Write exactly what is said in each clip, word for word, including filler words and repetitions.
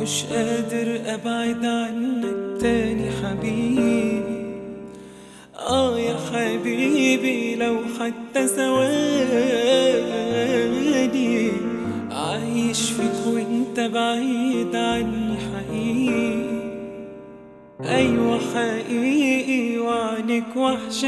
مش قادر ابعد عنك تاني حبيبي. اه يا حبيبي لو حتى ثواني عايش فيك وانت بعيد عني حقيقي. ايوه حقيقي وعنك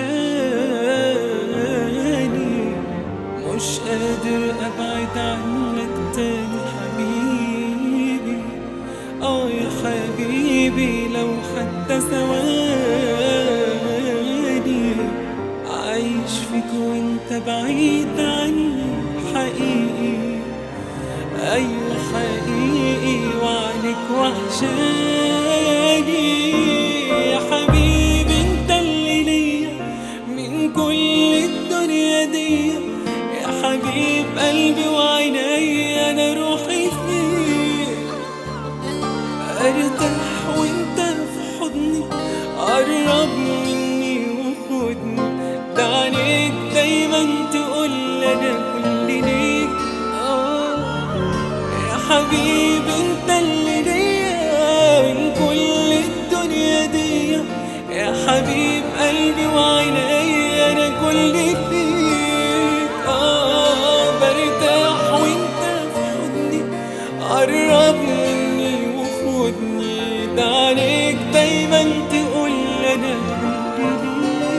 وحشاني، مش قادر ابعد عنك تاني حبيبي. اه يا حبيبي لو حتى ثواني عايش فيك وانت بعيد عني حقيقي. ايوه حقيقي وعنك وحشاني. يا حبيبي انت اللي ليا من كل الدنيا دي، يا حبيب قلبي وعيني انا روحي فيك. ارتاح وانت في حضني، قرب مني وخدني، ده عينيك دايما تقول انا كل ليك. اه يا حبيبي انت اللي ليا من كل الدنيا دي، يا حبيب قلبي وعيني انا كل فيك. اه برتاح وانت في حضني، قرب مني وخدني، ده عليك دايما تقول انا كل ليك.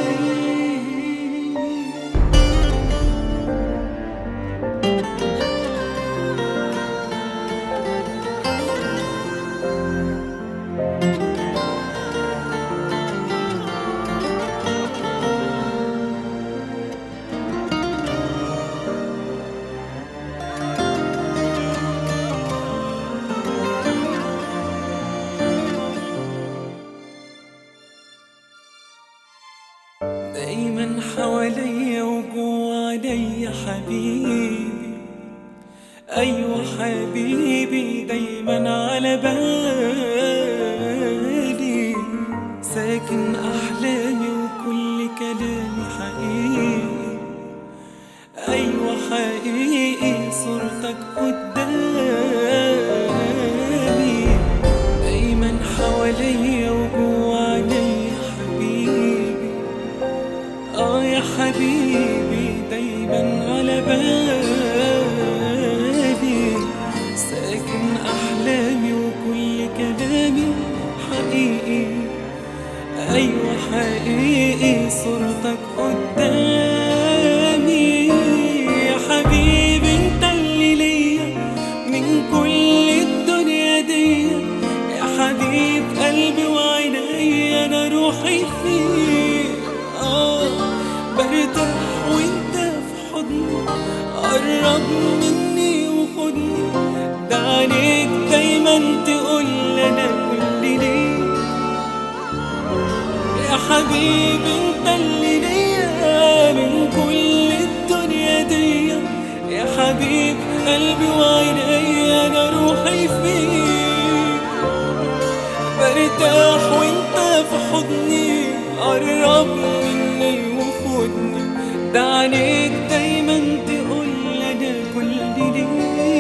دايما حواليا وجوا عليا حبيبي. ايوه حبيبي دايما على بالي، ساكن احلامي وكل كلامي حقيقي. ايوه حقيقي صورتك قدامي، دايما حواليا وجوا عليا حبيبي. اه يا حبيبي دايما على بالي، ساكن احلامي وكل كلامي حقيقي. ايوه حقيقي صورتك قدامي. يا حبيبي انت اللي ليا من كل الدنيا دي، يا حبيب قلبي وعيني انا روحي فيك. اه برتاح وانت في حضني، قرب مني وخدني، ده عليك دايما تقول انا كل ليك. يا حبيبي انت اللي ليا من كل الدنيا دي، يا حبيب قلبي وعيني انا روحي فيك. برتاح وانت في حضني، قرب مني وخدني، ده عليك دايما تقول انا كل ليك.